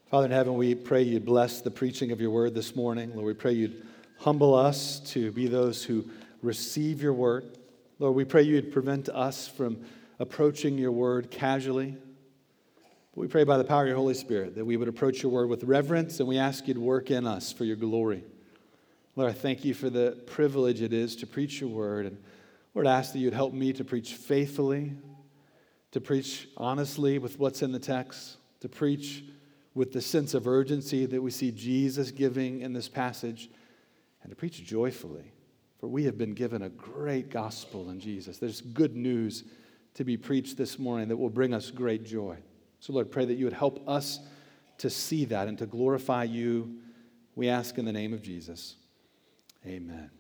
Father in heaven, we pray you'd bless the preaching of your word this morning. Lord, we pray you'd humble us to be those who receive your word. Lord, we pray you'd prevent us from approaching your word casually. But we pray by the power of your Holy Spirit that we would approach your word with reverence, and we ask you to work in us for your glory. Lord, I thank you for the privilege it is to preach your word. And Lord, I ask that you'd help me to preach faithfully, to preach honestly with what's in the text, to preach with the sense of urgency that we see Jesus giving in this passage, and to preach joyfully. For we have been given a great gospel in Jesus. There's good news to be preached this morning that will bring us great joy. So Lord, pray that you would help us to see that and to glorify you. We ask in the name of Jesus. Amen.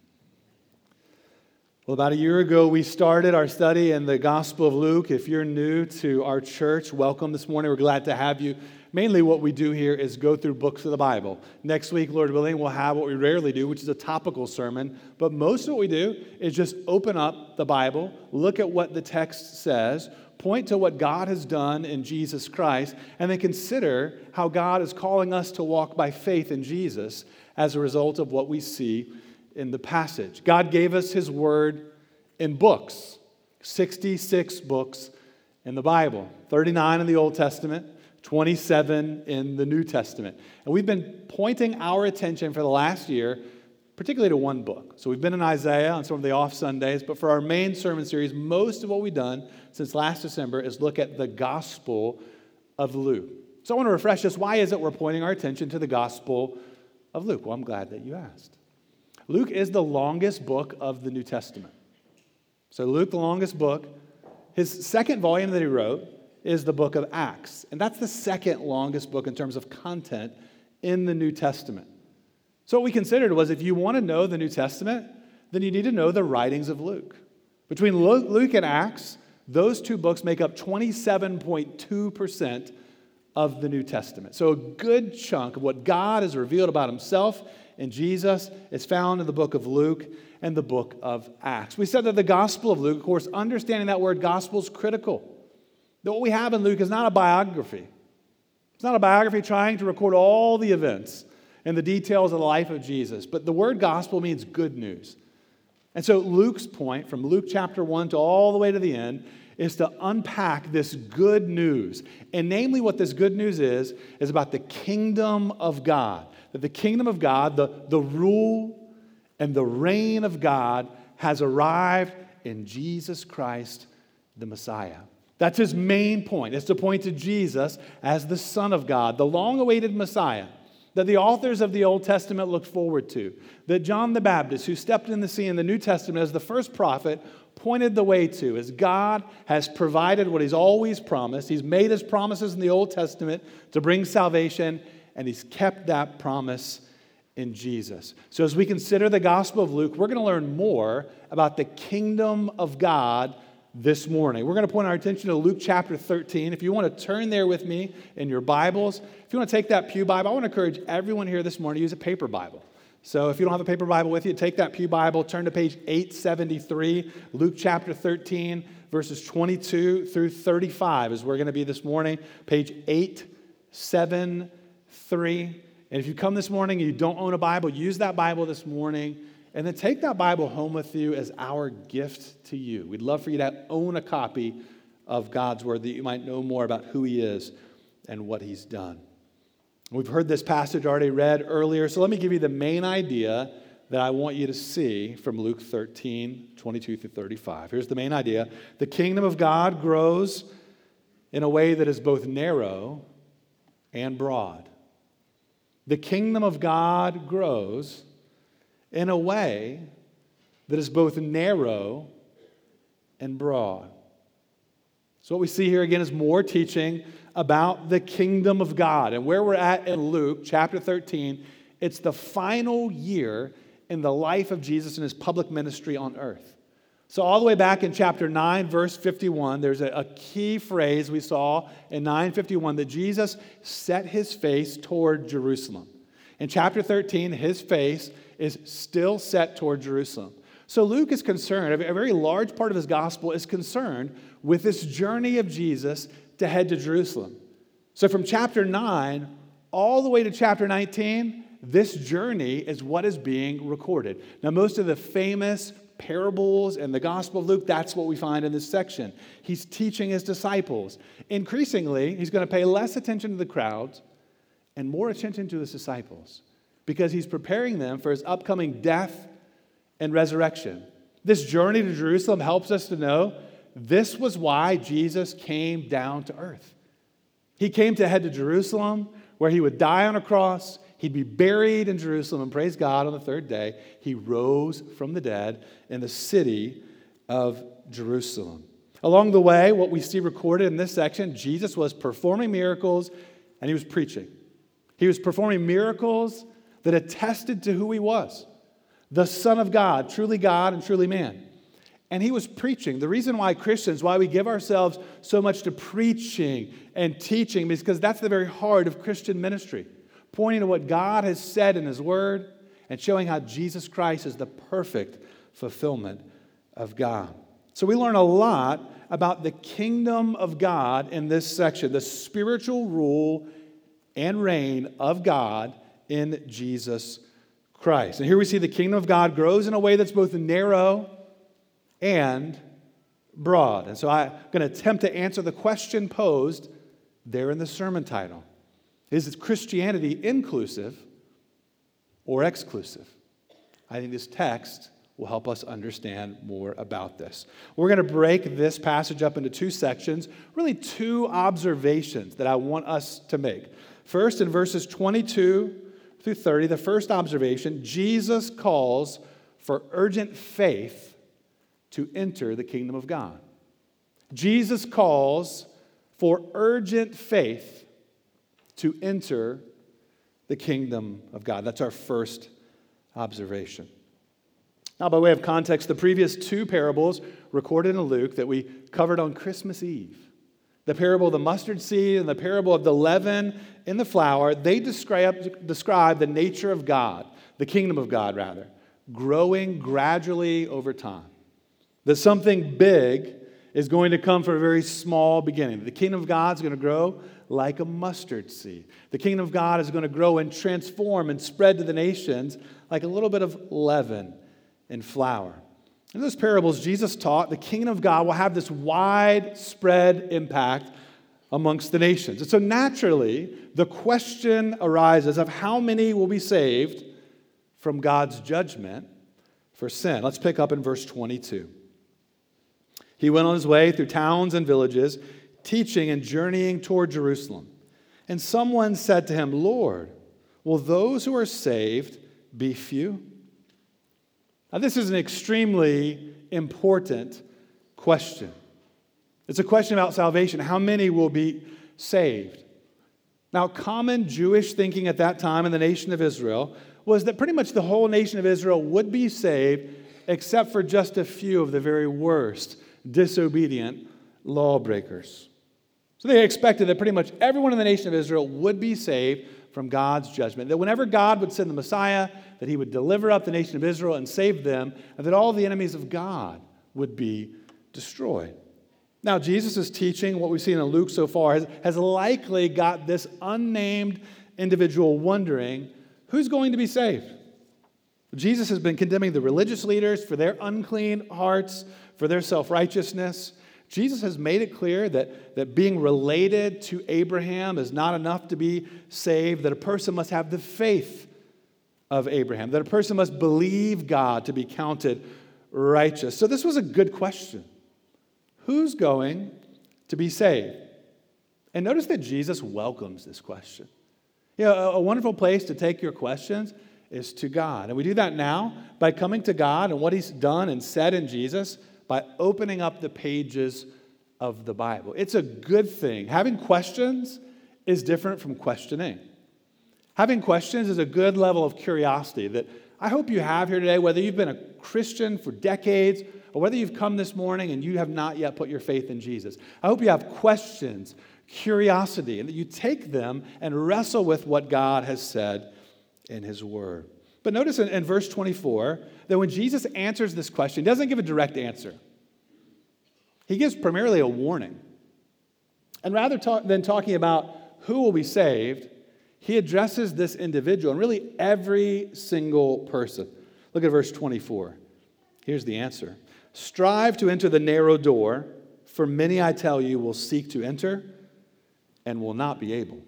Well, about a year ago, we started our study in the Gospel of Luke. If you're new to our church, welcome this morning. We're glad to have you. Mainly what we do here is go through books of the Bible. Next week, Lord willing, we'll have what we rarely do, which is a topical sermon. But most of what we do is just open up the Bible, look at what the text says, point to what God has done in Jesus Christ, and then consider how God is calling us to walk by faith in Jesus as a result of what we see in the passage. God gave us his word in books, 66 books in the Bible, 39 in the Old Testament, 27 in the New Testament. And we've been pointing our attention for the last year, particularly to one book. So we've been in Isaiah on some of the off Sundays, but for our main sermon series, most of what we've done since last December is look at the Gospel of Luke. So I want to refresh us. Why is it we're pointing our attention to the Gospel of Luke? Well, I'm glad that you asked. Luke is the longest book of the New Testament. So Luke, the longest book, his second volume that he wrote is the book of Acts. And that's the second longest book in terms of content in the New Testament. So what we considered was if you want to know the New Testament, then you need to know the writings of Luke. Between Luke and Acts, those two books make up 27.2% of the New Testament. So a good chunk of what God has revealed about himself in Jesus is found in the book of Luke and the book of Acts. We said that the Gospel of Luke, of course, understanding that word gospel is critical. That what we have in Luke is not a biography. It's not a biography trying to record all the events and the details of the life of Jesus. But the word gospel means good news. And so Luke's point, from Luke chapter 1 to all the way to the end, is to unpack this good news. And namely what this good news is about the kingdom of God. That the kingdom of God, the rule and the reign of God has arrived in Jesus Christ, the Messiah. That's his main point, is to point to Jesus as the Son of God, the long-awaited Messiah that the authors of the Old Testament looked forward to, that John the Baptist, who stepped in the scene in the New Testament as the first prophet, pointed the way to, as God has provided what he's always promised. He's made his promises in the Old Testament to bring salvation, and he's kept that promise in Jesus. So as we consider the Gospel of Luke, we're going to learn more about the kingdom of God this morning. We're going to point our attention to Luke chapter 13. If you want to turn there with me in your Bibles, if you want to take that pew Bible, I want to encourage everyone here this morning to use a paper Bible. So if you don't have a paper Bible with you, take that pew Bible, turn to page 873, Luke chapter 13, verses 22 through 35 is where we're going to be this morning, page 873. And if you come this morning and you don't own a Bible, use that Bible this morning. And then take that Bible home with you as our gift to you. We'd love for you to own a copy of God's Word that you might know more about who he is and what he's done. We've heard this passage already read earlier, so let me give you the main idea that I want you to see from Luke 13, 22 through 35. Here's the main idea. The kingdom of God grows in a way that is both narrow and broad. The kingdom of God grows in a way that is both narrow and broad. So what we see here again is more teaching about the kingdom of God. And where we're at in Luke chapter 13, it's the final year in the life of Jesus and his public ministry on earth. So all the way back in chapter 9, verse 51, there's a key phrase we saw in 9:51 that Jesus set his face toward Jerusalem. In chapter 13, his face is still set toward Jerusalem. So Luke is concerned, a very large part of his gospel is concerned with this journey of Jesus to head to Jerusalem. So from chapter 9 all the way to chapter 19, this journey is what is being recorded. Now, most of the famous parables in the Gospel of Luke, that's what we find in this section. He's teaching his disciples. Increasingly, he's going to pay less attention to the crowds and more attention to his disciples because he's preparing them for his upcoming death and resurrection. This journey to Jerusalem helps us to know this was why Jesus came down to earth. He came to head to Jerusalem, where he would die on a cross. He'd be buried in Jerusalem, and praise God, on the third day, he rose from the dead in the city of Jerusalem. Along the way, what we see recorded in this section, Jesus was performing miracles and he was preaching. He was performing miracles that attested to who he was, the Son of God and truly man. And he was preaching. The reason why Christians, why we give ourselves so much to preaching and teaching, is because that's the very heart of Christian ministry. Pointing to what God has said in his word and showing how Jesus Christ is the perfect fulfillment of God. So we learn a lot about the kingdom of God in this section, the spiritual rule and reign of God in Jesus Christ. And here we see the kingdom of God grows in a way that's both narrow and broad. And so I'm going to attempt to answer the question posed there in the sermon title. Is Christianity inclusive or exclusive? I think this text will help us understand more about this. We're going to break this passage up into two sections, really two observations that I want us to make. First, in verses 22 through 30, the first observation, Jesus calls for urgent faith to enter the kingdom of God. Jesus calls for urgent faith to enter the kingdom of God. That's our first observation. Now, by way of context, the previous two parables recorded in Luke that we covered on Christmas Eve, the parable of the mustard seed and the parable of the leaven in the flour, they describe the nature of God, the kingdom of God, rather, growing gradually over time. That something big is going to come from a very small beginning. The kingdom of God is going to grow like a mustard seed. The kingdom of God is going to grow and transform and spread to the nations like a little bit of leaven and flour. In those parables, Jesus taught the kingdom of God will have this widespread impact amongst the nations. And so naturally, the question arises of how many will be saved from God's judgment for sin. Let's pick up in verse 22. He went on his way through towns and villages, teaching and journeying toward Jerusalem. And someone said to him, "Lord, will those who are saved be few?" Now, this is an extremely important question. It's a question about salvation. How many will be saved? Now, common Jewish thinking at that time in the nation of Israel was that pretty much the whole nation of Israel would be saved except for just a few of the very worst, disobedient lawbreakers. So they expected that pretty much everyone in the nation of Israel would be saved from God's judgment. That whenever God would send the Messiah, that he would deliver up the nation of Israel and save them, and that all the enemies of God would be destroyed. Now, Jesus' teaching, what we've seen in Luke so far, has likely got this unnamed individual wondering, who's going to be saved? Jesus has been condemning the religious leaders for their unclean hearts, for their self-righteousness. Jesus has made it clear that being related to Abraham is not enough to be saved, that a person must have the faith of Abraham, that a person must believe God to be counted righteous. So this was a good question. Who's going to be saved? And notice that Jesus welcomes this question. You know, a wonderful place to take your questions is to God. And we do that now by coming to God and what he's done and said in Jesus by opening up the pages of the Bible. It's a good thing. Having questions is different from questioning. Having questions is a good level of curiosity that I hope you have here today, whether you've been a Christian for decades or whether you've come this morning and you have not yet put your faith in Jesus. I hope you have questions, curiosity, and that you take them and wrestle with what God has said in his word. But notice in verse 24 that when Jesus answers this question, he doesn't give a direct answer. He gives primarily a warning. And rather than talking about who will be saved, he addresses this individual and really every single person. Look at verse 24. Here's the answer. Strive to enter the narrow door, for many, I tell you, will seek to enter and will not be able.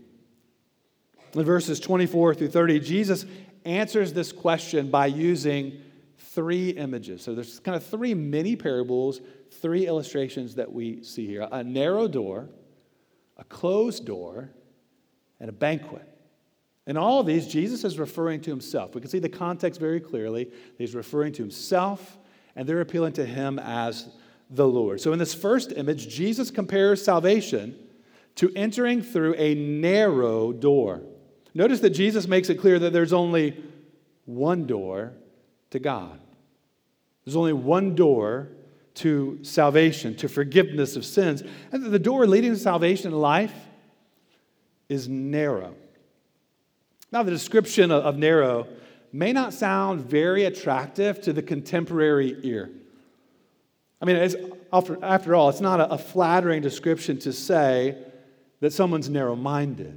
In verses 24 through 30, Jesus answers this question by using three images. So there's kind of three mini parables, three illustrations that we see here. A narrow door, a closed door, and a banquet. In all of these, Jesus is referring to himself. We can see the context very clearly. He's referring to himself, and they're appealing to him as the Lord. So in this first image, Jesus compares salvation to entering through a narrow door. Notice that Jesus makes it clear that there's only one door to God. There's only one door to salvation, to forgiveness of sins. And the door leading to salvation in life is narrow. Now, the description of narrow may not sound very attractive to the contemporary ear. I mean, after all, it's not a flattering description to say that someone's narrow-minded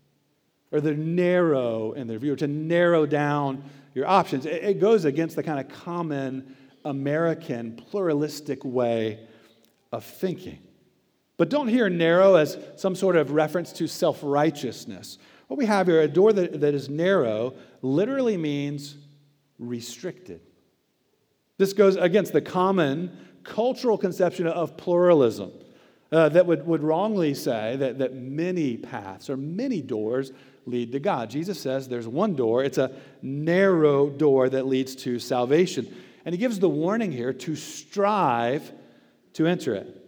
or they're narrow in their view, or to narrow down your options. It goes against the kind of common American pluralistic way of thinking. But don't hear narrow as some sort of reference to self-righteousness. What we have here, a door that is narrow, literally means restricted. This goes against the common cultural conception of pluralism that would wrongly say that many paths or many doors lead to God. Jesus says there's one door. It's a narrow door that leads to salvation. And he gives the warning here to strive to enter it.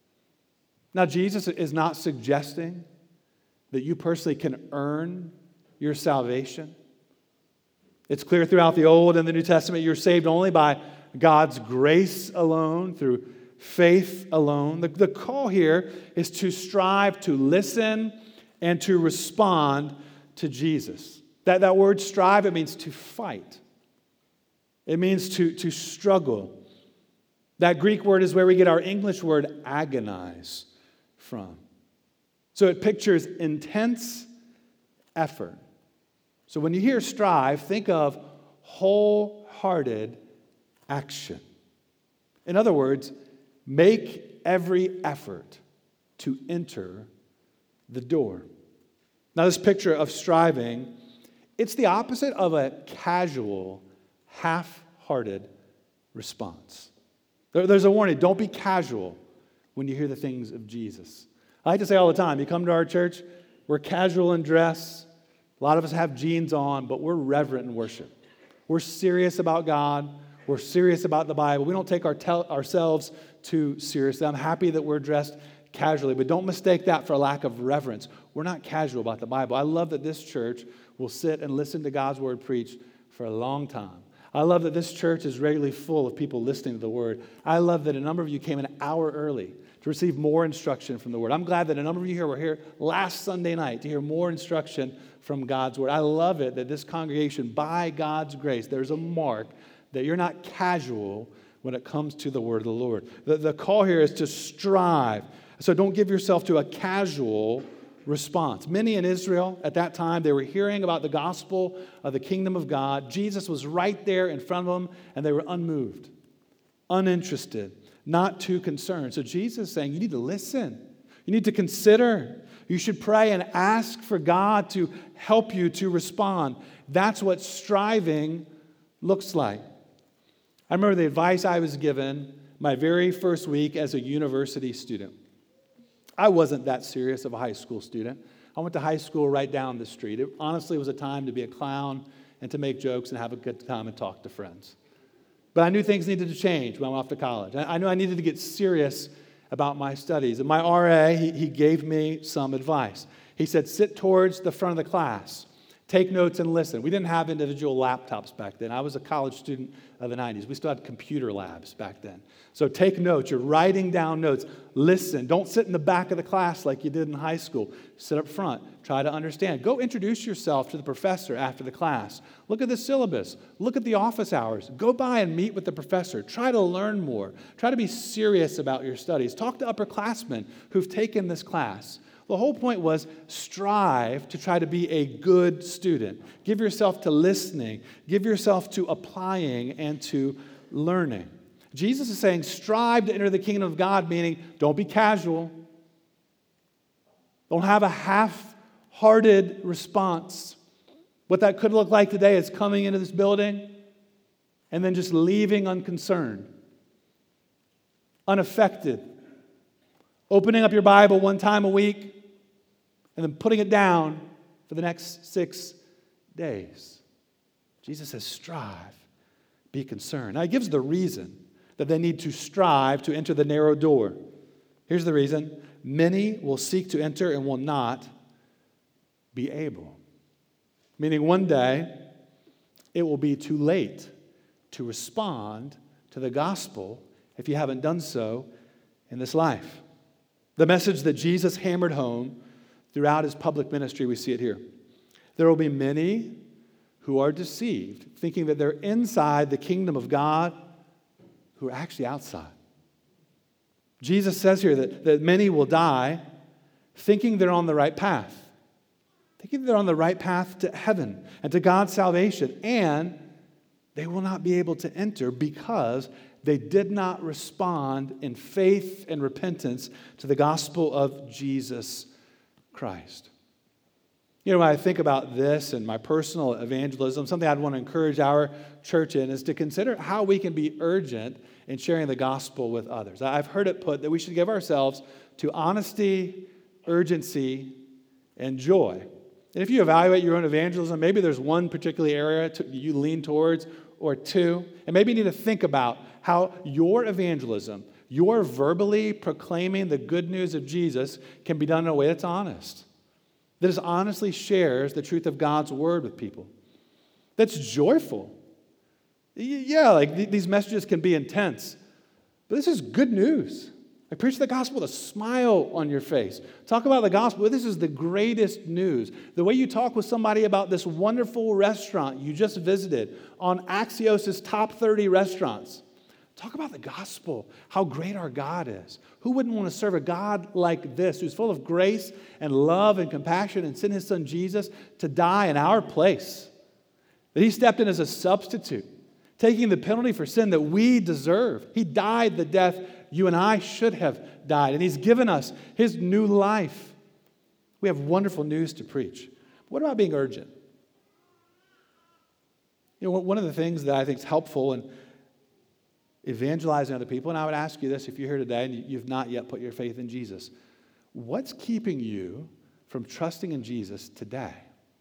Now, Jesus is not suggesting that you personally can earn your salvation. It's clear throughout the Old and the New Testament you're saved only by God's grace alone, through faith alone. The call here is to strive to listen and to respond to Jesus. That word strive, it means to fight. It means to struggle. That Greek word is where we get our English word agonize from. So it pictures intense effort. So when you hear strive, think of wholehearted action. In other words, make every effort to enter the door. Now, this picture of striving, it's the opposite of a casual, half-hearted response. There's a warning. Don't be casual when you hear the things of Jesus. I like to say all the time, you come to our church, we're casual in dress. A lot of us have jeans on, but we're reverent in worship. We're serious about God. We're serious about the Bible. We don't take ourselves too seriously. I'm happy that we're dressed casually, but don't mistake that for a lack of reverence. We're not casual about the Bible. I love that this church will sit and listen to God's word preached for a long time. I love that this church is regularly full of people listening to the word. I love that a number of you came an hour early to receive more instruction from the word. I'm glad that a number of you here were here last Sunday night to hear more instruction from God's word. I love it that this congregation, by God's grace, there's a mark that you're not casual when it comes to the word of the Lord. The call here is to strive. So don't give yourself to a casual response. Many in Israel at that time, they were hearing about the gospel of the kingdom of God. Jesus was right there in front of them, and they were unmoved, uninterested, not too concerned. So Jesus is saying, you need to listen. You need to consider. You should pray and ask for God to help you to respond. That's what striving looks like. I remember the advice I was given my very first week as a university student. I wasn't that serious of a high school student. I went to high school right down the street. It honestly was a time to be a clown and to make jokes and have a good time and talk to friends. But I knew things needed to change when I went off to college. I knew I needed to get serious about my studies. And my RA, he gave me some advice. He said, sit towards the front of the class. Take notes and listen. We didn't have individual laptops back then. I was a college student of the 90s. We still had computer labs back then. So take notes. You're writing down notes. Listen. Don't sit in the back of the class like you did in high school. Sit up front. Try to understand. Go introduce yourself to the professor after the class. Look at the syllabus. Look at the office hours. Go by and meet with the professor. Try to learn more. Try to be serious about your studies. Talk to upperclassmen who've taken this class. The whole point was strive to try to be a good student. Give yourself to listening. Give yourself to applying and to learning. Jesus is saying strive to enter the kingdom of God, meaning don't be casual. Don't have a half-hearted response. What that could look like today is coming into this building and then just leaving unconcerned, unaffected, opening up your Bible one time a week and then putting it down for the next 6 days. Jesus says, strive, be concerned. Now, he gives the reason that they need to strive to enter the narrow door. Here's the reason. Many will seek to enter and will not be able. Meaning one day, it will be too late to respond to the gospel if you haven't done so in this life. The message that Jesus hammered home throughout his public ministry, we see it here. There will be many who are deceived, thinking that they're inside the kingdom of God, who are actually outside. Jesus says here that many will die thinking they're on the right path, thinking they're on the right path to heaven and to God's salvation, and they will not be able to enter because they did not respond in faith and repentance to the gospel of Jesus Christ. You know, when I think about this and my personal evangelism, something I'd want to encourage our church in is to consider how we can be urgent in sharing the gospel with others. I've heard it put that we should give ourselves to honesty, urgency, and joy. And if you evaluate your own evangelism, maybe there's one particular area you lean towards or two, and maybe you need to think about how your evangelism, your verbally proclaiming the good news of Jesus, can be done in a way that's honest, that honestly shares the truth of God's word with people, that's joyful. Yeah, like these messages can be intense, but this is good news. I preach the gospel with a smile on your face. Talk about the gospel. This is the greatest news. The way you talk with somebody about this wonderful restaurant you just visited on Axios' top 30 restaurants. Talk about the gospel, how great our God is. Who wouldn't want to serve a God like this, who's full of grace and love and compassion and sent his son Jesus to die in our place? That he stepped in as a substitute, taking the penalty for sin that we deserve. He died the death you and I should have died, and he's given us his new life. We have wonderful news to preach. What about being urgent? You know, one of the things that I think is helpful in evangelizing other people, and I would ask you this if you're here today and you've not yet put your faith in Jesus, what's keeping you from trusting in Jesus today?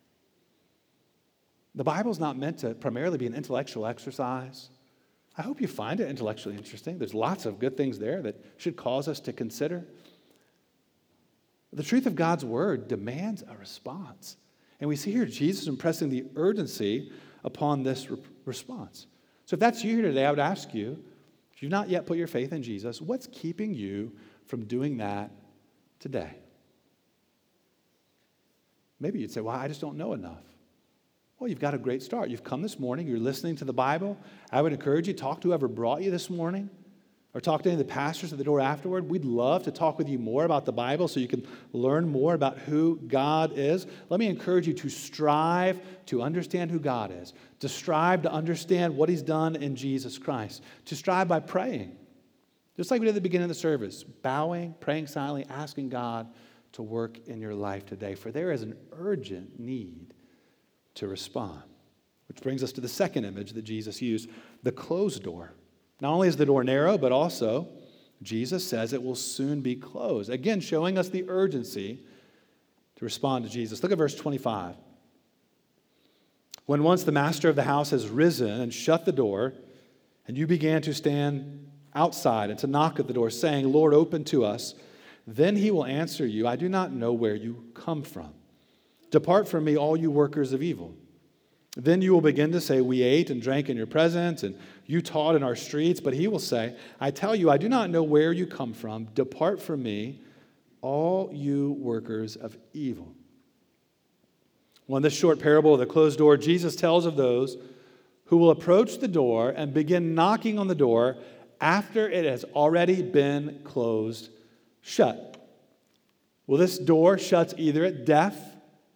The Bible's not meant to primarily be an intellectual exercise. I hope you find it intellectually interesting. There's lots of good things there that should cause us to consider. The truth of God's word demands a response. And we see here Jesus impressing the urgency upon this response. So if that's you here today, I would ask you, if you've not yet put your faith in Jesus, what's keeping you from doing that today? Maybe you'd say, well, I just don't know enough. Well, you've got a great start. You've come this morning. You're listening to the Bible. I would encourage you, talk to whoever brought you this morning or talk to any of the pastors at the door afterward. We'd love to talk with you more about the Bible so you can learn more about who God is. Let me encourage you to strive to understand who God is, to strive to understand what he's done in Jesus Christ, to strive by praying, just like we did at the beginning of the service, bowing, praying silently, asking God to work in your life today, for there is an urgent need to respond. Which brings us to the second image that Jesus used, the closed door. Not only is the door narrow, but also Jesus says it will soon be closed. Again, showing us the urgency to respond to Jesus. Look at verse 25. When once the master of the house has risen and shut the door, and you began to stand outside and to knock at the door, saying, Lord, open to us, then he will answer you, I do not know where you come from. Depart from me, all you workers of evil. Then you will begin to say, we ate and drank in your presence, and you taught in our streets. But he will say, I tell you, I do not know where you come from. Depart from me, all you workers of evil. Well, in this short parable of the closed door, Jesus tells of those who will approach the door and begin knocking on the door after it has already been closed shut. Well, this door shuts either at death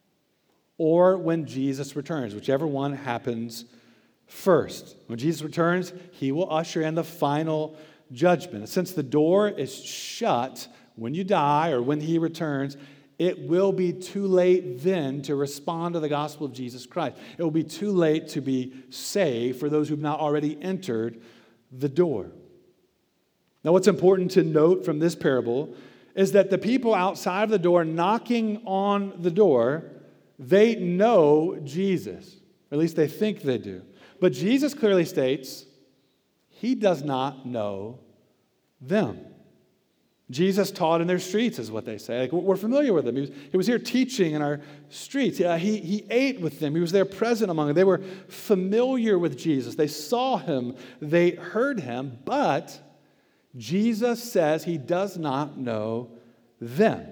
or when Jesus returns, whichever one happens first. When Jesus returns, he will usher in the final judgment. And since the door is shut when you die or when he returns, it will be too late then to respond to the gospel of Jesus Christ. It will be too late to be saved for those who have not already entered the door. Now, what's important to note from this parable is that the people outside of the door knocking on the door, they know Jesus. Or at least they think they do. But Jesus clearly states he does not know them. Jesus taught in their streets, is what they say. Like, we're familiar with him. He was here teaching in our streets. He ate with them. He was there present among them. They were familiar with Jesus. They saw him. They heard him. But Jesus says he does not know them.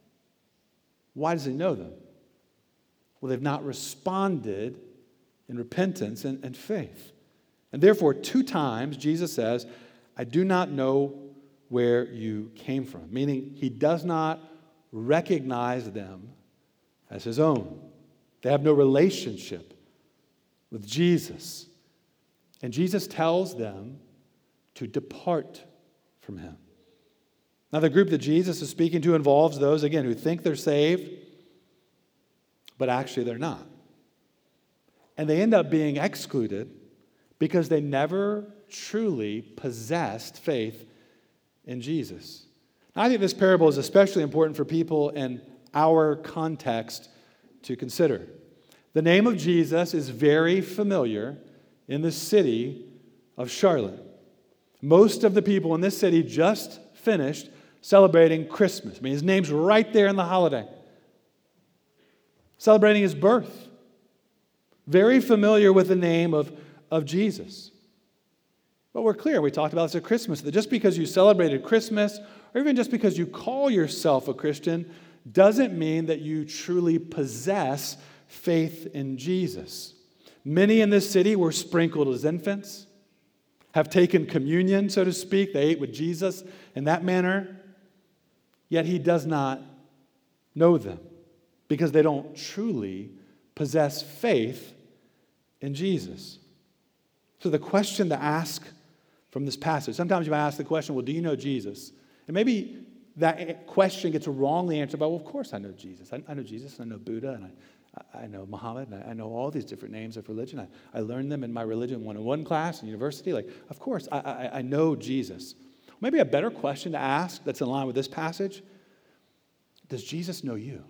Why does he know them? Well, they've not responded in repentance and faith. And therefore, 2 times, Jesus says, I do not know where you came from, meaning he does not recognize them as his own. They have no relationship with Jesus. And Jesus tells them to depart from him. Now, the group that Jesus is speaking to involves those, again, who think they're saved, but actually they're not. And they end up being excluded because they never truly possessed faith in Jesus. Now, I think this parable is especially important for people in our context to consider. The name of Jesus is very familiar in the city of Charlotte. Most of the people in this city just finished celebrating Christmas. I mean, his name's right there in the holiday. Celebrating his birth. Very familiar with the name of Jesus. But we're clear, we talked about this at Christmas, that just because you celebrated Christmas, or even just because you call yourself a Christian, doesn't mean that you truly possess faith in Jesus. Many in this city were sprinkled as infants, have taken communion, so to speak. They ate with Jesus in that manner. Yet he does not know them because they don't truly possess faith in Jesus. So the question to ask from this passage, sometimes you might ask the question, well, do you know Jesus? And maybe that question gets wrongly answered by, well, of course I know Jesus. I know Jesus, I know Buddha, and I know Muhammad, and I know all these different names of religion. I learned them in my religion 101 class in university. Like, of course, I know Jesus. Maybe a better question to ask that's in line with this passage, does Jesus know you?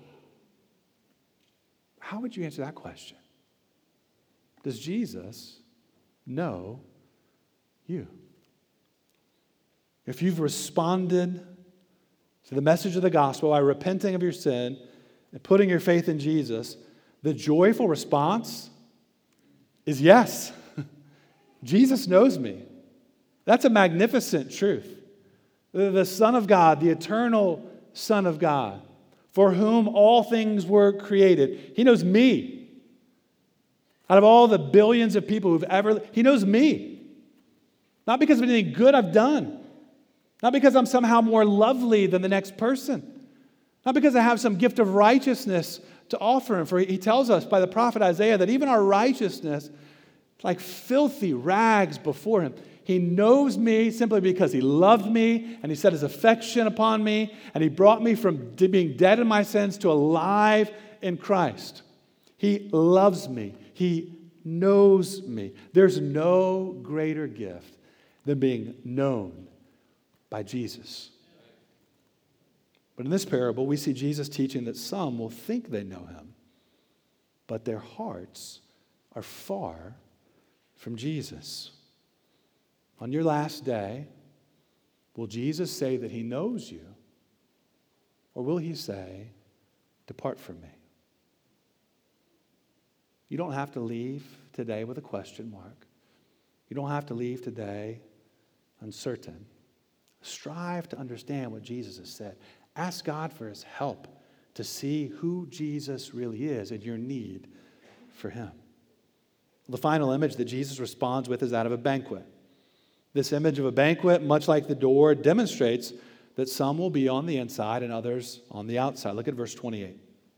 How would you answer that question? Does Jesus know you? If you've responded to the message of the gospel by repenting of your sin and putting your faith in Jesus, the joyful response is yes. Jesus knows me. That's a magnificent truth. The Son of God, the eternal Son of God, for whom all things were created. He knows me. Out of all the billions of people who've ever, he knows me. Not because of anything good I've done. Not because I'm somehow more lovely than the next person. Not because I have some gift of righteousness to offer him. For he tells us by the prophet Isaiah that even our righteousness is like filthy rags before him. He knows me simply because he loved me and he set his affection upon me and he brought me from being dead in my sins to alive in Christ. He loves me. He knows me. There's no greater gift than being known by Jesus. But in this parable, we see Jesus teaching that some will think they know him, but their hearts are far from Jesus. On your last day, will Jesus say that he knows you, or will he say, depart from me? You don't have to leave today with a question mark. You don't have to leave today uncertain. Strive to understand what Jesus has said. Ask God for his help to see who Jesus really is and your need for him. The final image that Jesus responds with is that of a banquet. This image of a banquet, much like the door, demonstrates that some will be on the inside and others on the outside. Look at verse 28.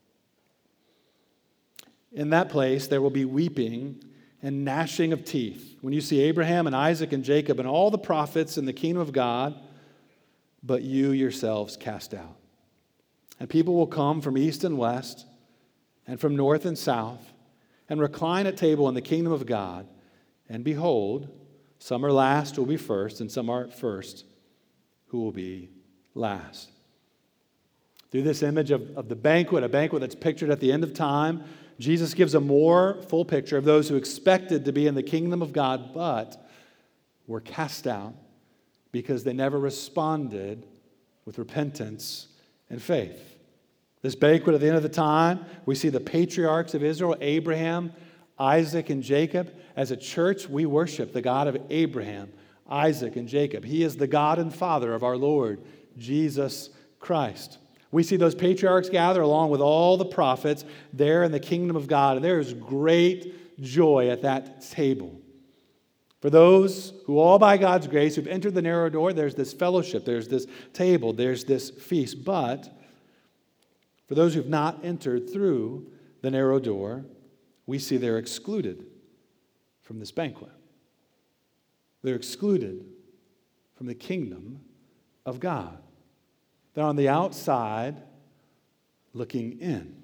In that place there will be weeping and gnashing of teeth when you see Abraham and Isaac and Jacob and all the prophets in the kingdom of God, but you yourselves cast out. And people will come from east and west and from north and south and recline at table in the kingdom of God. And behold, some are last who will be first, and some are first who will be last. Through this image of the banquet, a banquet that's pictured at the end of time, Jesus gives a more full picture of those who expected to be in the kingdom of God, but were cast out because they never responded with repentance and faith. This banquet at the end of the time, we see the patriarchs of Israel, Abraham, Isaac, and Jacob. As a church, we worship the God of Abraham, Isaac, and Jacob. He is the God and Father of our Lord, Jesus Christ. We see those patriarchs gather along with all the prophets there in the kingdom of God, and there is great joy at that table. For those who all by God's grace who've entered the narrow door, there's this fellowship, there's this table, there's this feast. But for those who've not entered through the narrow door, we see they're excluded from this banquet. They're excluded from the kingdom of God. They're on the outside looking in.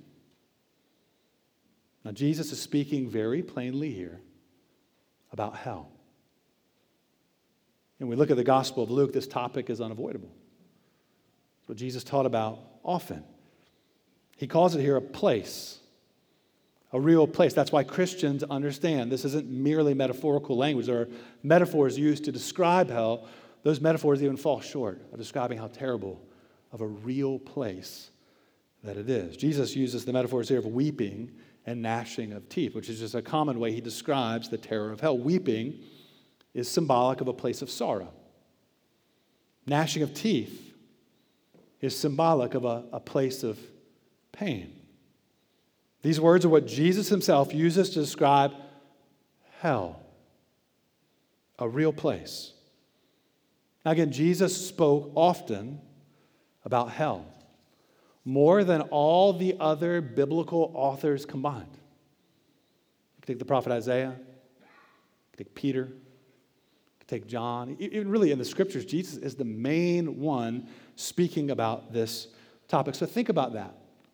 Now, Jesus is speaking very plainly here about hell. And we look at the Gospel of Luke, this topic is unavoidable. It's what Jesus taught about often. He calls it here a place, a real place. That's why Christians understand this isn't merely metaphorical language. There are metaphors used to describe hell. Those metaphors even fall short of describing how terrible of a real place that it is. Jesus uses the metaphors here of weeping and gnashing of teeth, which is just a common way he describes the terror of hell. Weeping is symbolic of a place of sorrow. Gnashing of teeth is symbolic of a place of pain. These words are what Jesus himself uses to describe hell, a real place. Now again, Jesus spoke often about hell, more than all the other biblical authors combined. You can take the prophet Isaiah, you can take Peter, you can take John. Even really in the scriptures, Jesus is the main one speaking about this topic. So think about that.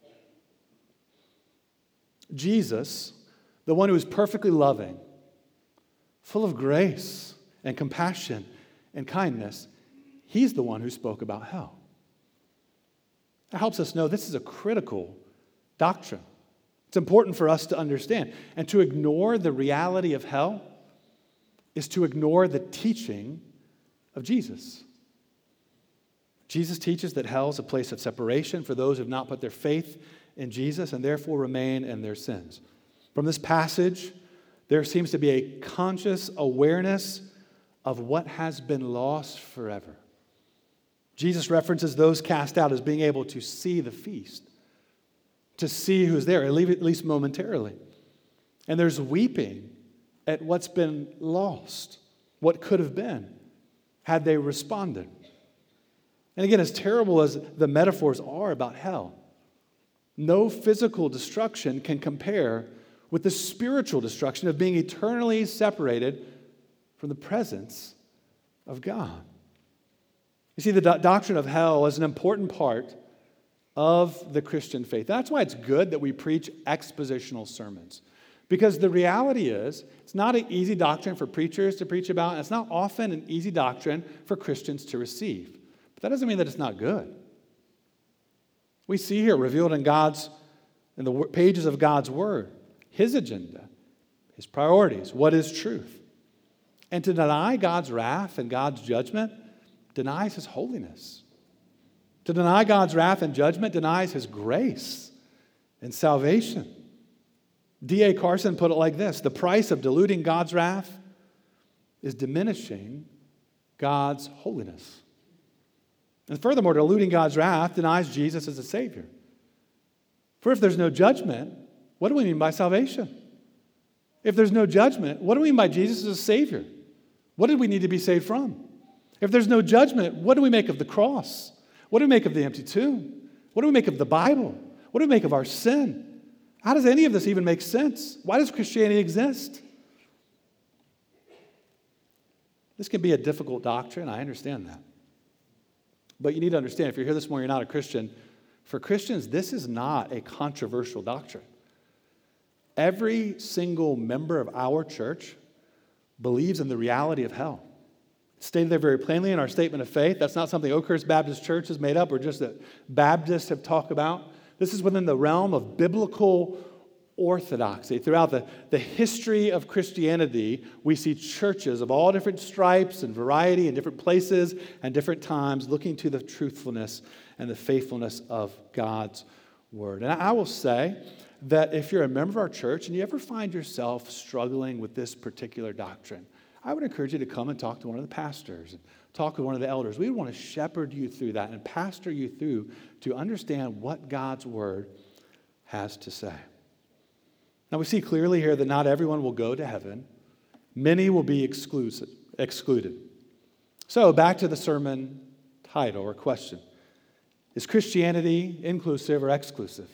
Jesus, the one who is perfectly loving, full of grace and compassion and kindness, he's the one who spoke about hell. That helps us know this is a critical doctrine. It's important for us to understand. And to ignore the reality of hell is to ignore the teaching of Jesus. Jesus teaches that hell is a place of separation for those who have not put their faith in Jesus and therefore remain in their sins. From this passage, there seems to be a conscious awareness of what has been lost forever. Jesus references those cast out as being able to see the feast, to see who's there, at least momentarily. And there's weeping at what's been lost, what could have been, had they responded. And again, as terrible as the metaphors are about hell, no physical destruction can compare with the spiritual destruction of being eternally separated from the presence of God. You see, the doctrine of hell is an important part of the Christian faith. That's why it's good that we preach expositional sermons. Because the reality is, it's not an easy doctrine for preachers to preach about, and it's not often an easy doctrine for Christians to receive. But that doesn't mean that it's not good. We see here revealed in the pages of God's Word, His agenda, His priorities, what is truth. And to deny God's wrath and God's judgment denies His holiness. To deny God's wrath and judgment denies His grace and salvation. D.A. Carson put it like this: the price of diluting God's wrath is diminishing God's holiness. And furthermore, diluting God's wrath denies Jesus as a Savior. For if there's no judgment, what do we mean by salvation? If there's no judgment, what do we mean by Jesus as a Savior? What did we need to be saved from? If there's no judgment, what do we make of the cross? What do we make of the empty tomb? What do we make of the Bible? What do we make of our sin? How does any of this even make sense? Why does Christianity exist? This can be a difficult doctrine. I understand that. But you need to understand, if you're here this morning, you're not a Christian. For Christians, this is not a controversial doctrine. Every single member of our church believes in the reality of hell. It's stated there very plainly in our statement of faith. That's not something Oakhurst Baptist Church has made up or just that Baptists have talked about. This is within the realm of biblical orthodoxy. Throughout the history of Christianity, we see churches of all different stripes and variety in different places and different times looking to the truthfulness and the faithfulness of God's word. And I will say that if you're a member of our church and you ever find yourself struggling with this particular doctrine, I would encourage you to come and talk to one of the pastors and talk to one of the elders. We want to shepherd you through that and pastor you through to understand what God's word has to say. Now, we see clearly here that not everyone will go to heaven. Many will be excluded. So, back to the sermon title or question. Is Christianity inclusive or exclusive?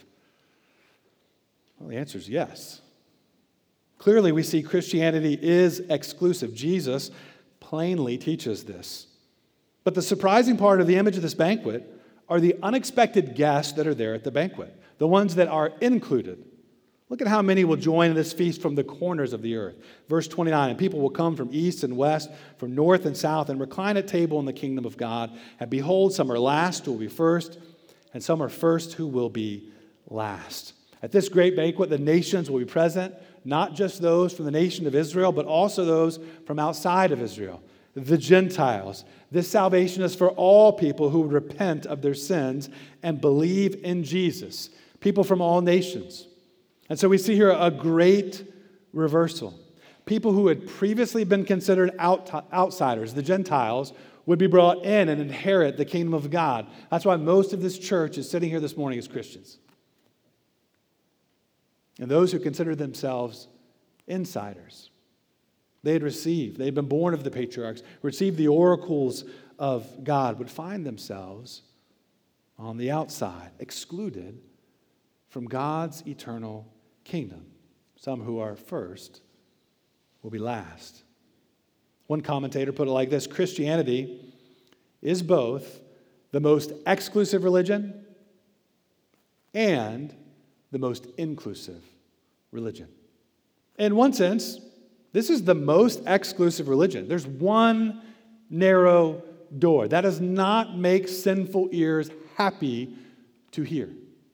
Well, the answer is yes. Clearly, we see Christianity is exclusive. Jesus plainly teaches this. But the surprising part of the image of this banquet are the unexpected guests that are there at the banquet, the ones that are included. Look at how many will join in this feast from the corners of the earth. Verse 29, and people will come from east and west, from north and south, and recline at table in the kingdom of God. And behold, some are last who will be first, and some are first who will be last. At this great banquet, the nations will be present, not just those from the nation of Israel, but also those from outside of Israel, the Gentiles. This salvation is for all people who repent of their sins and believe in Jesus, people from all nations. And so we see here a great reversal. People who had previously been considered outsiders, the Gentiles, would be brought in and inherit the kingdom of God. That's why most of this church is sitting here this morning as Christians. And those who consider themselves insiders, they had been born of the patriarchs, received the oracles of God, would find themselves on the outside, excluded from God's eternal kingdom. Some who are first will be last. One commentator put it like this: Christianity is both the most exclusive religion and the most inclusive religion. In one sense, this is the most exclusive religion. There's one narrow door. That does not make sinful ears happy to hear.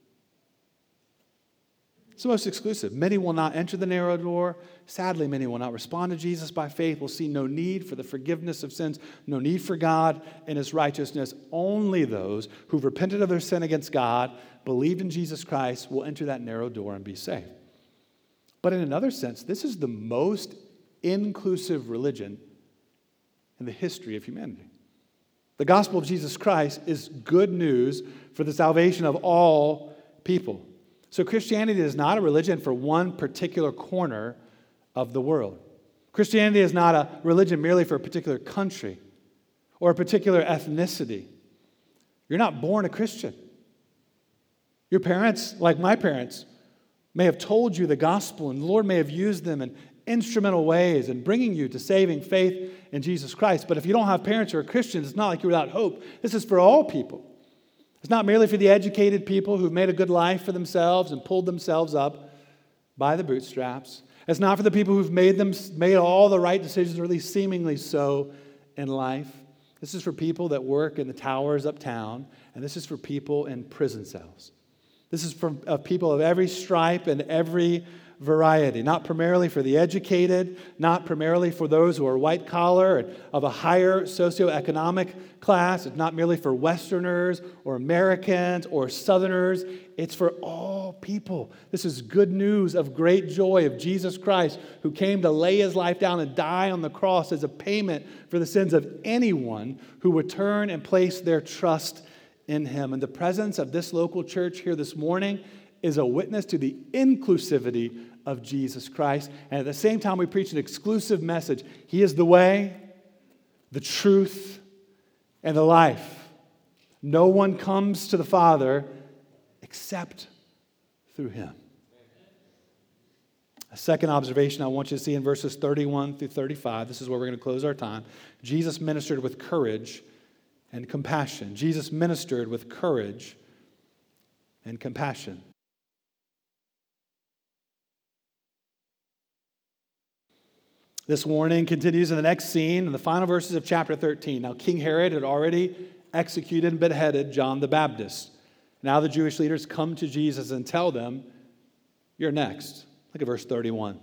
It's the most exclusive. Many will not enter the narrow door. Sadly, many will not respond to Jesus by faith, will see no need for the forgiveness of sins, no need for God and His righteousness. Only those who've repented of their sin against God, believed in Jesus Christ, will enter that narrow door and be saved. But in another sense, this is the most inclusive religion in the history of humanity. The gospel of Jesus Christ is good news for the salvation of all people. So Christianity is not a religion for one particular corner of the world. Christianity is not a religion merely for a particular country or a particular ethnicity. You're not born a Christian. Your parents, like my parents, may have told you the gospel, and the Lord may have used them in instrumental ways in bringing you to saving faith in Jesus Christ. But if you don't have parents who are Christians, it's not like you're without hope. This is for all people. It's not merely for the educated people who've made a good life for themselves and pulled themselves up by the bootstraps. It's not for the people who've made all the right decisions, or at least seemingly so, in life. This is for people that work in the towers uptown, and this is for people in prison cells. This is for people of every stripe and every variety, not primarily for the educated, not primarily for those who are white collar and of a higher socioeconomic class. It's not merely for Westerners or Americans or Southerners. It's for all people. This is good news of great joy of Jesus Christ, who came to lay His life down and die on the cross as a payment for the sins of anyone who would turn and place their trust in Him. And the presence of this local church here this morning is a witness to the inclusivity of Jesus Christ. And at the same time, we preach an exclusive message. He is the way, the truth, and the life. No one comes to the Father except through him. A second observation I want you to see in verses 31 through 35. This is where we're going to close our time. Jesus ministered with courage and compassion. Jesus ministered with courage and compassion. This warning continues in the next scene, in the final verses of chapter 13. Now, King Herod had already executed and beheaded John the Baptist. Now the Jewish leaders come to Jesus and tell them, "You're next." Look at verse 31.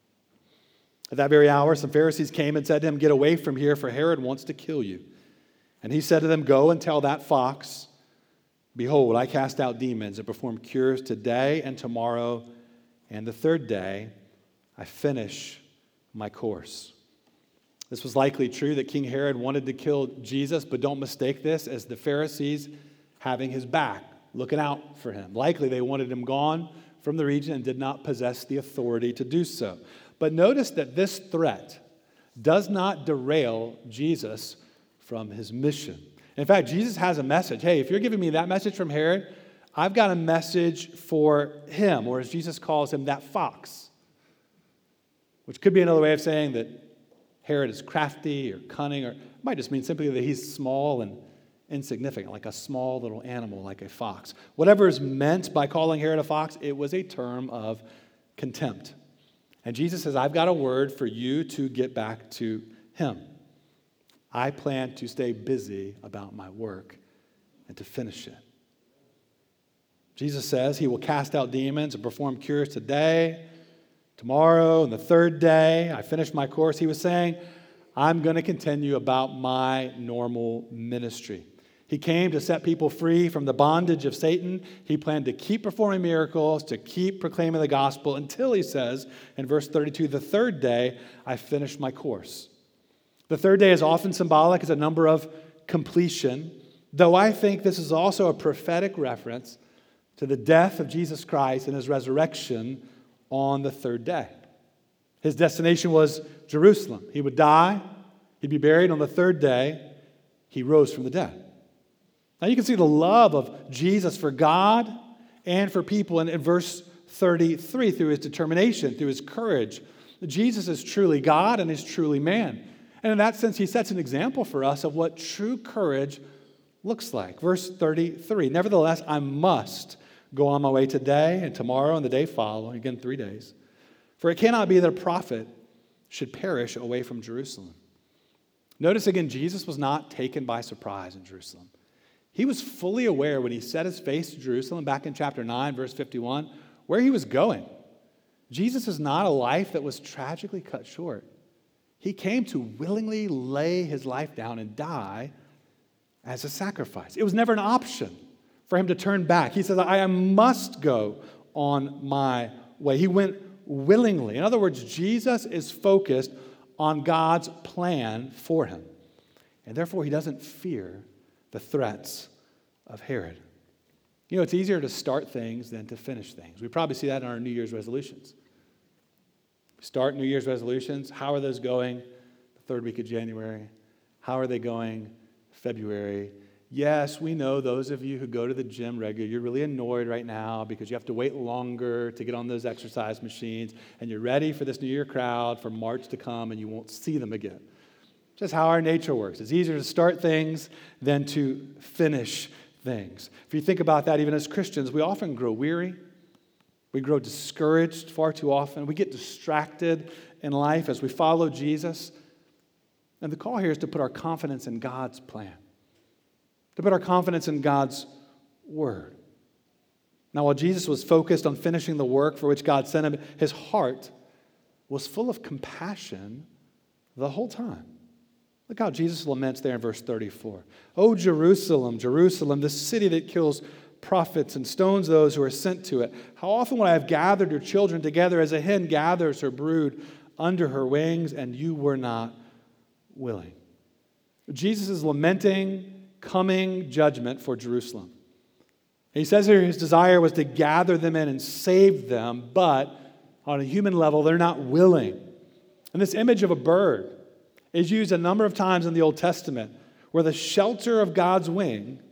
At that very hour, some Pharisees came and said to him, "Get away from here, for Herod wants to kill you." And he said to them, "Go and tell that fox, behold, I cast out demons and perform cures today and tomorrow, and the third day I finish my course." This was likely true that King Herod wanted to kill Jesus, but don't mistake this as the Pharisees having his back, looking out for him. Likely they wanted him gone from the region and did not possess the authority to do so. But notice that this threat does not derail Jesus from his mission. In fact, Jesus has a message. Hey, if you're giving me that message from Herod, I've got a message for him, or as Jesus calls him, that fox. Which could be another way of saying that Herod is crafty or cunning, or it might just mean simply that he's small and insignificant, like a small little animal, like a fox. Whatever is meant by calling Herod a fox, it was a term of contempt. And Jesus says, I've got a word for you to get back to him. I plan to stay busy about my work and to finish it. Jesus says he will cast out demons and perform cures today, tomorrow, and the third day. I finish my course. He was saying, I'm going to continue about my normal ministry. He came to set people free from the bondage of Satan. He planned to keep performing miracles, to keep proclaiming the gospel until, he says in verse 32, the third day I finish my course. The third day is often symbolic as a number of completion, though I think this is also a prophetic reference to the death of Jesus Christ and his resurrection on the third day. His destination was Jerusalem. He would die, he'd be buried. On the third day, he rose from the dead. Now you can see the love of Jesus for God and for people in verse 33 through his determination, through his courage. Jesus is truly God and is truly man. And in that sense, he sets an example for us of what true courage looks like. Verse 33, nevertheless, I must go on my way today and tomorrow and the day following, again 3 days. For it cannot be that a prophet should perish away from Jerusalem. Notice again, Jesus was not taken by surprise in Jerusalem. He was fully aware when he set his face to Jerusalem back in chapter 9, verse 51, where he was going. Jesus is not a life that was tragically cut short. He came to willingly lay his life down and die as a sacrifice. It was never an option for him to turn back. He says, I must go on my way. He went willingly. In other words, Jesus is focused on God's plan for him. And therefore, he doesn't fear the threats of Herod. You know, it's easier to start things than to finish things. We probably see that in our New Year's resolutions. Start New Year's resolutions. How are those going the third week of January? How are they going February? Yes, we know those of you who go to the gym regularly, you're really annoyed right now because you have to wait longer to get on those exercise machines, and you're ready for this New Year crowd for March to come, and you won't see them again. Just how our nature works. It's easier to start things than to finish things. If you think about that, even as Christians, we often grow weary. We grow discouraged far too often. We get distracted in life as we follow Jesus. And the call here is to put our confidence in God's plan, to put our confidence in God's word. Now, while Jesus was focused on finishing the work for which God sent him, his heart was full of compassion the whole time. Look how Jesus laments there in verse 34. "O Jerusalem, Jerusalem, the city that kills prophets and stones those who are sent to it. How often would I have gathered your children together as a hen gathers her brood under her wings, and you were not willing." Jesus is lamenting coming judgment for Jerusalem. He says here his desire was to gather them in and save them, but on a human level, they're not willing. And this image of a bird is used a number of times in the Old Testament, where the shelter of God's wing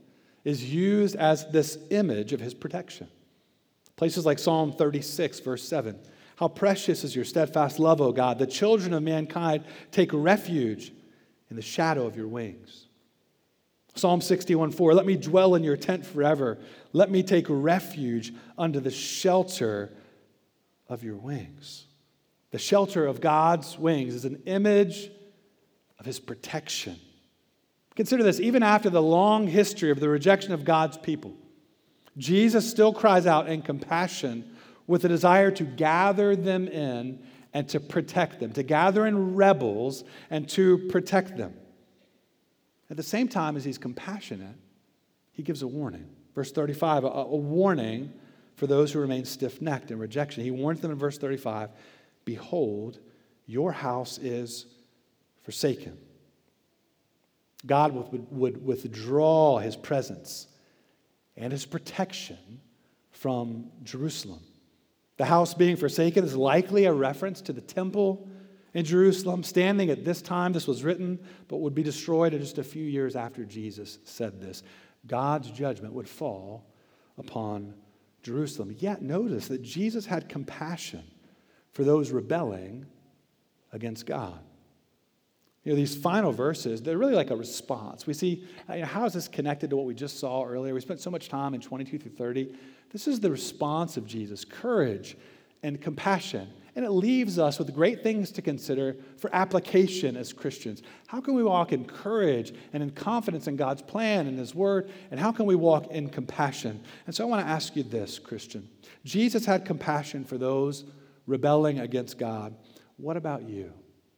is used as this image of his protection. Places like Psalm 36, verse 7. How precious is your steadfast love, O God. The children of mankind take refuge in the shadow of your wings. Psalm 61:4. Let me dwell in your tent forever. Let me take refuge under the shelter of your wings. The shelter of God's wings is an image of his protection. Consider this, even after the long history of the rejection of God's people, Jesus still cries out in compassion with a desire to gather them in and to protect them, to gather in rebels and to protect them. At the same time as he's compassionate, he gives a warning. Verse 35, a warning for those who remain stiff-necked in rejection. He warns them in verse 35, behold, your house is forsaken. God would withdraw his presence and his protection from Jerusalem. The house being forsaken is likely a reference to the temple in Jerusalem, standing at this time. This was written, but would be destroyed just a few years after Jesus said this. God's judgment would fall upon Jerusalem. Yet notice that Jesus had compassion for those rebelling against God. These final verses, they're really like a response. We see, how is this connected to what we just saw earlier? We spent so much time in 22 through 30. This is the response of Jesus, courage and compassion. And it leaves us with great things to consider for application as Christians. How can we walk in courage and in confidence in God's plan and his word? And how can we walk in compassion? And so I want to ask you this, Christian. Jesus had compassion for those rebelling against God. What about you?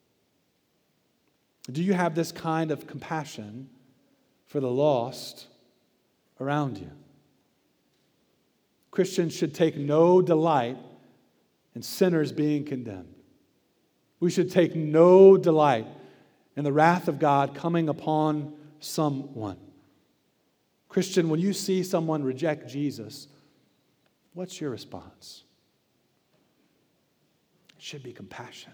Do you have this kind of compassion for the lost around you? Christians should take no delight in sinners being condemned. We should take no delight in the wrath of God coming upon someone. Christian, when you see someone reject Jesus, what's your response? It should be compassion.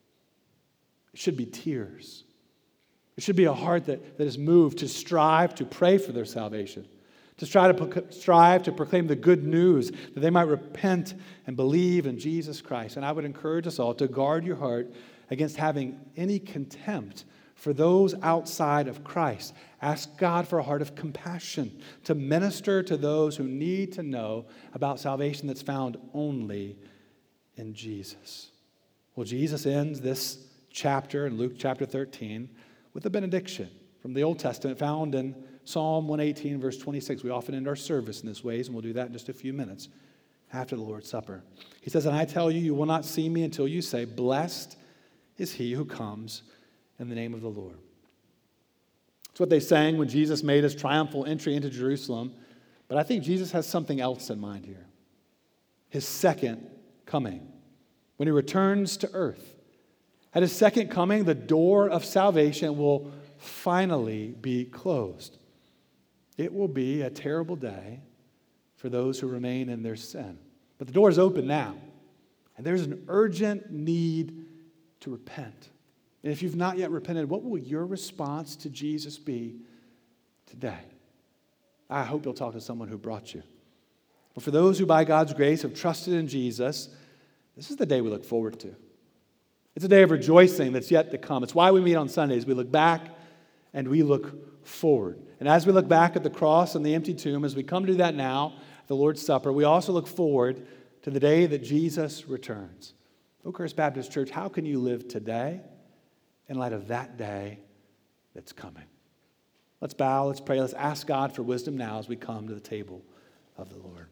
It should be tears. It should be a heart that is moved to strive to pray for their salvation, to strive to proclaim the good news that they might repent and believe in Jesus Christ. And I would encourage us all to guard your heart against having any contempt for those outside of Christ. Ask God for a heart of compassion to minister to those who need to know about salvation that's found only in Jesus. Well, Jesus ends this chapter in Luke chapter 13 with a benediction from the Old Testament found in Psalm 118, verse 26. We often end our service in this ways, and we'll do that in just a few minutes after the Lord's Supper. He says, and I tell you, you will not see me until you say, blessed is he who comes in the name of the Lord. It's what they sang when Jesus made his triumphal entry into Jerusalem. But I think Jesus has something else in mind here. His second coming, when he returns to earth. At his second coming, the door of salvation will finally be closed. It will be a terrible day for those who remain in their sin. But the door is open now, and there's an urgent need to repent. And if you've not yet repented, what will your response to Jesus be today? I hope you'll talk to someone who brought you. But for those who by God's grace have trusted in Jesus, this is the day we look forward to. It's a day of rejoicing that's yet to come. It's why we meet on Sundays. We look back and we look forward. And as we look back at the cross and the empty tomb, as we come to do that now, at the Lord's Supper, we also look forward to the day that Jesus returns. Oakhurst Baptist Church, how can you live today in light of that day that's coming? Let's bow, let's pray, let's ask God for wisdom now as we come to the table of the Lord.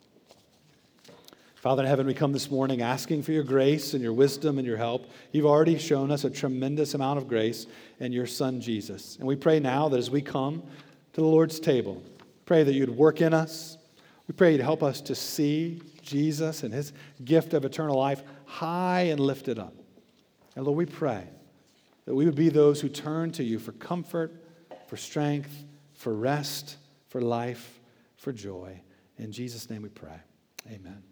Father in heaven, we come this morning asking for your grace and your wisdom and your help. You've already shown us a tremendous amount of grace in your Son, Jesus. And we pray now that as we come to the Lord's table, pray that you'd work in us. We pray you'd help us to see Jesus and his gift of eternal life high and lifted up. And Lord, we pray that we would be those who turn to you for comfort, for strength, for rest, for life, for joy. In Jesus' name we pray. Amen.